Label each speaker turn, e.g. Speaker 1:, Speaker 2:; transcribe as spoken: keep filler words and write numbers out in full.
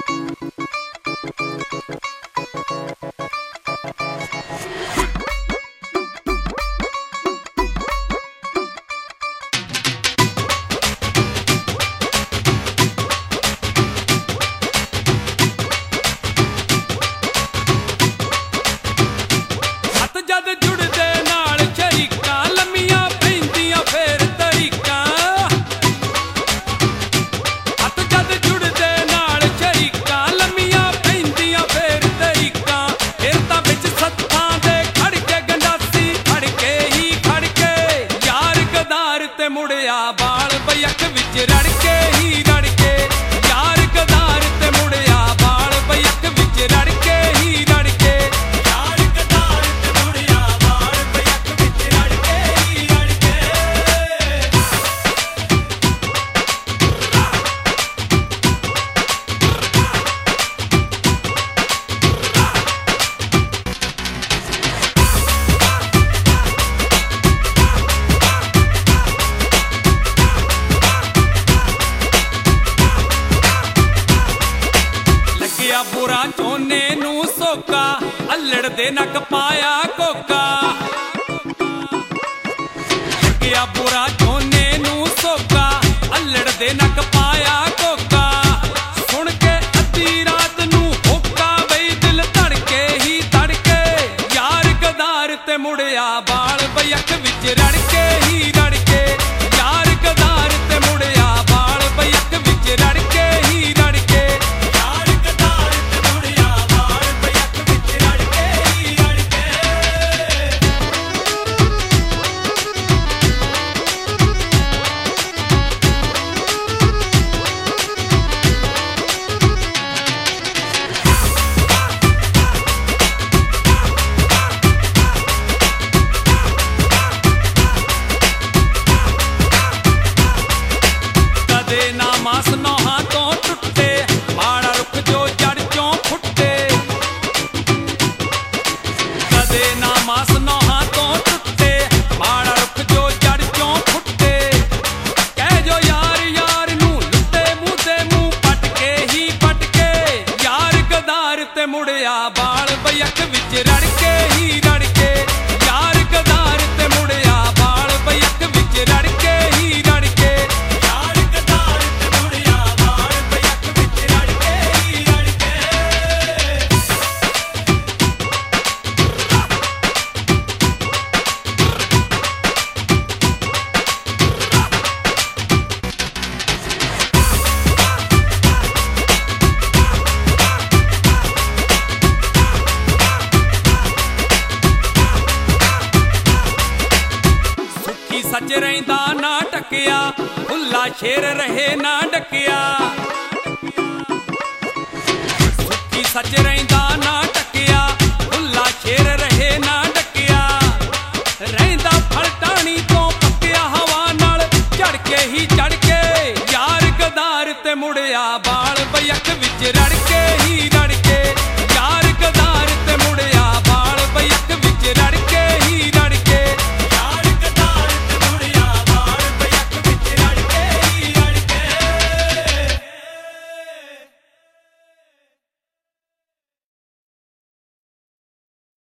Speaker 1: बुरा चोने नू सोका अल्लड़ दे नक पाया कोका क्या बुरा चोने नू सोका अल्लड़ दे नक पाया कोका सुन के अद्धी रात नू होका बई दिल धड़के ही धड़के यार गदार ते मुड़िया बाल बयक विच रड़के ही रड़के यार गदार ते मुड़िया बाल बयक विच रड़के ही रड़के मास नौहां तो टुटे माड़ा रुख जो जड़ चों फुटे कदे ना मास नौहां तो टुटे माड़ा रुख जो जड़ चों फुटे कह जो यार यार नू लुटे मुंह ते मुंह पटके ही पटके यार गदार ते मुड़िया बाल बयक विच रड़के ही रड़के यार गदार ते मुड़िया बाल बयक विच रड़के ही रड़के सच रहिंदा ना टकिया भुल्ला शेर रहे ना डकिया सुखी सच रहिंदा ना टकिया भुल्ला शेर रहे ना डकिया रहिंदा फलटानी तो पक्किया हवा नाल चढ़ के ही चढ़ के यार गदार ते मुड़िया बाल बयक विच रड़के ही रड़